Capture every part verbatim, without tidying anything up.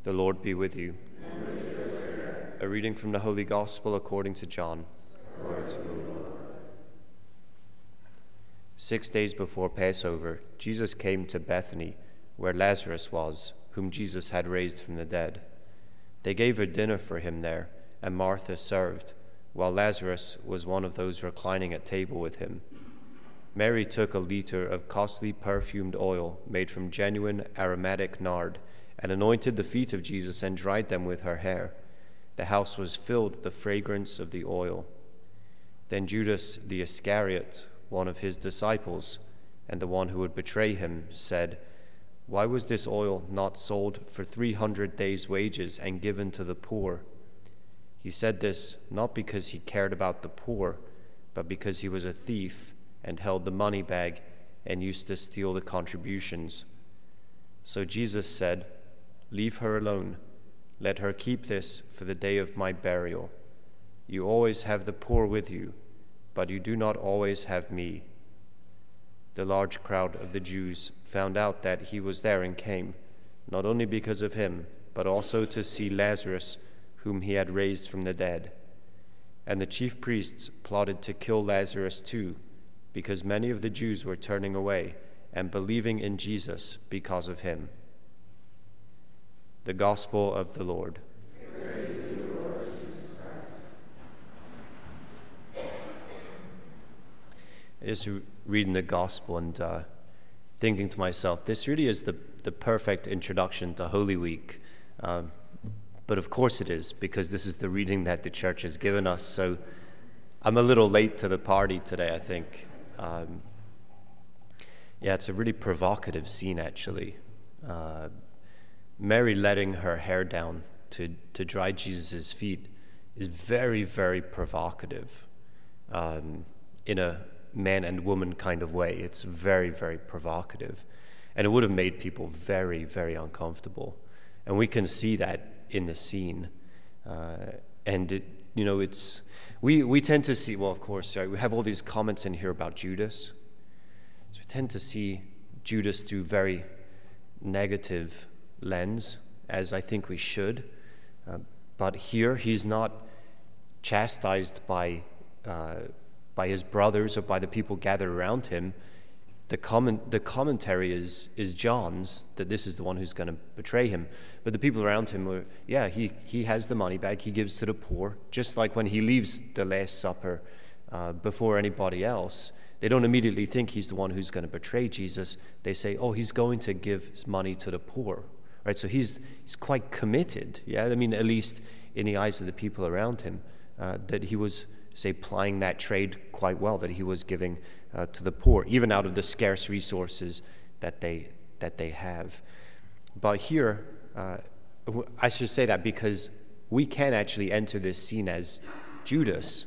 The Lord be with you. And with your spirit. A reading from the Holy Gospel according to John. Glory to you, Lord. Six days before Passover, Jesus came to Bethany, where Lazarus was, whom Jesus had raised from the dead. They gave a dinner for him there, and Martha served, while Lazarus was one of those reclining at table with him. Mary took a liter of costly perfumed oil made from genuine aromatic nard, and anointed the feet of Jesus and dried them with her hair. The house was filled with the fragrance of the oil. Then Judas the Iscariot, one of his disciples, and the one who would betray him, said, "Why was this oil not sold for three hundred days' wages and given to the poor?" He said this not because he cared about the poor, but because he was a thief and held the money bag and used to steal the contributions. So Jesus said, "Leave her alone. Let her keep this for the day of my burial. You always have the poor with you, but you do not always have me." The large crowd of the Jews found out that he was there and came, not only because of him, but also to see Lazarus, whom he had raised from the dead. And the chief priests plotted to kill Lazarus too, because many of the Jews were turning away and believing in Jesus because of him. The Gospel of the Lord. Praise to you, Lord Jesus Christ. I just reading the Gospel and uh, thinking to myself, this really is the, the perfect introduction to Holy Week. Um, but of course it is, because this is the reading that the church has given us. So I'm a little late to the party today, I think. Um, yeah, it's a really provocative scene, actually. Uh, Mary letting her hair down to, to dry Jesus' feet is very, very provocative um, in a man and woman kind of way. It's very, very provocative. And it would have made people very, very uncomfortable. And we can see that in the scene. Uh, and, it, you know, it's, we, we tend to see, well, of course, right, we have all these comments in here about Judas. So we tend to see Judas through very negative lens, as I think we should. Uh, but here, he's not chastised by uh, by his brothers or by the people gathered around him. The comment, the commentary is is John's, that this is the one who's going to betray him. But the people around him were, yeah, he, he has the money bag, he gives to the poor, just like when he leaves the Last Supper uh, before anybody else. They don't immediately think he's the one who's going to betray Jesus. They say, oh, he's going to give his money to the poor. Right, so he's he's quite committed, yeah? I mean, at least in the eyes of the people around him, uh, that he was, say, plying that trade quite well, that he was giving uh, to the poor, even out of the scarce resources that they that they have. But here, uh, I should say that because we can actually enter this scene as Judas,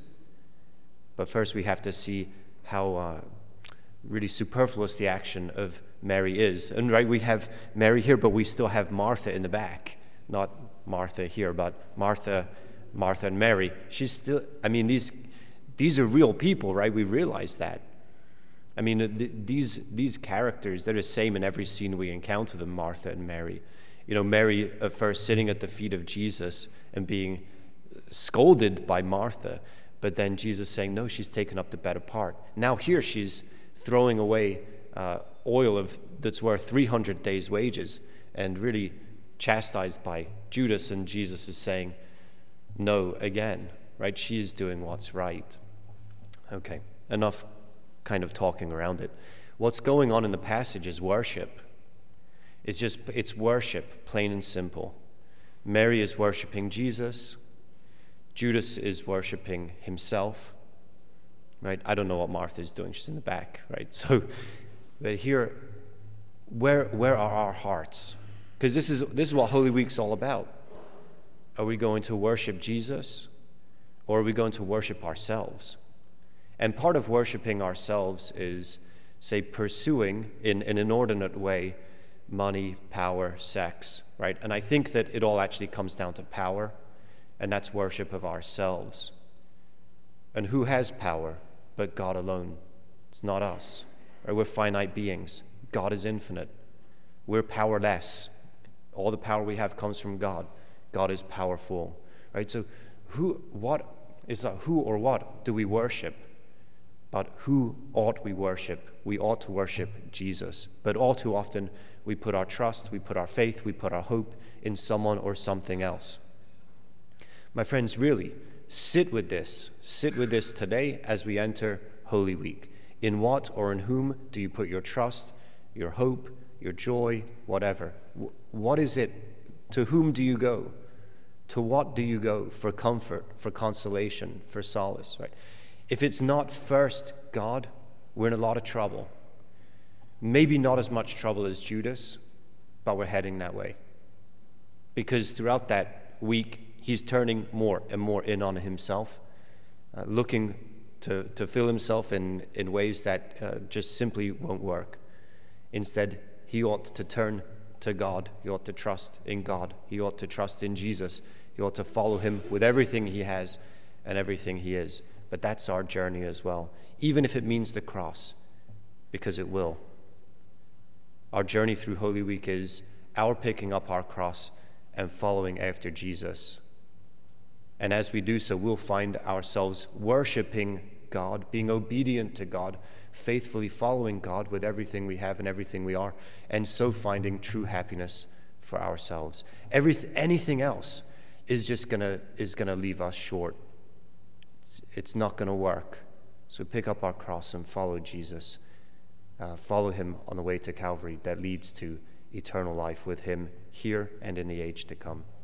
but first we have to see how uh, really superfluous the action of Mary is. And right, we have Mary here, but we still have Martha in the back. Not Martha here, but Martha, Martha and Mary. She's still, I mean, these these are real people, right? We realize that. I mean, th- these these characters, they're the same in every scene we encounter them, Martha and Mary. You know, Mary at first sitting at the feet of Jesus and being scolded by Martha, but then Jesus saying, no, she's taken up the better part. Now here she's throwing away uh, oil of that's worth three hundred days' wages, and really chastised by Judas, and Jesus is saying, no, again, right? She is doing what's right. Okay, enough kind of talking around it. What's going on in the passage is worship. It's just, it's worship, plain and simple. Mary is worshiping Jesus. Judas is worshiping himself. Right? I don't know what Martha is doing. She's in the back, right? So, but here, where where are our hearts? Because this is this is what Holy Week's all about. Are we going to worship Jesus, or are we going to worship ourselves? And part of worshiping ourselves is, say, pursuing in an inordinate way money, power, sex, right? And I think that it all actually comes down to power, and that's worship of ourselves. And who has power but God alone? It's not us. Right? We're finite beings. God is infinite. We're powerless. All the power we have comes from God. God is powerful, right? So who, what is not who or what do we worship? But who ought we worship? We ought to worship Jesus. But all too often, we put our trust, we put our faith, we put our hope in someone or something else. My friends, really, sit with this. Sit with this today as we enter Holy Week. In what or in whom do you put your trust, your hope, your joy, whatever? What is it? To whom do you go? To what do you go for comfort, for consolation, for solace, right? If it's not first God, we're in a lot of trouble. Maybe not as much trouble as Judas, but we're heading that way. Because throughout that week, he's turning more and more in on himself, uh, looking to, to fill himself in, in ways that uh, just simply won't work. Instead, he ought to turn to God. He ought to trust in God. He ought to trust in Jesus. He ought to follow him with everything he has and everything he is. But that's our journey as well, even if it means the cross, because it will. Our journey through Holy Week is our picking up our cross and following after Jesus. And as we do so, we'll find ourselves worshiping God, being obedient to God, faithfully following God with everything we have and everything we are, and so finding true happiness for ourselves. Everything, anything else is just gonna is gonna leave us short. It's, it's not gonna work. So pick up our cross and follow Jesus. Uh, follow him on the way to Calvary that leads to eternal life with him here and in the age to come.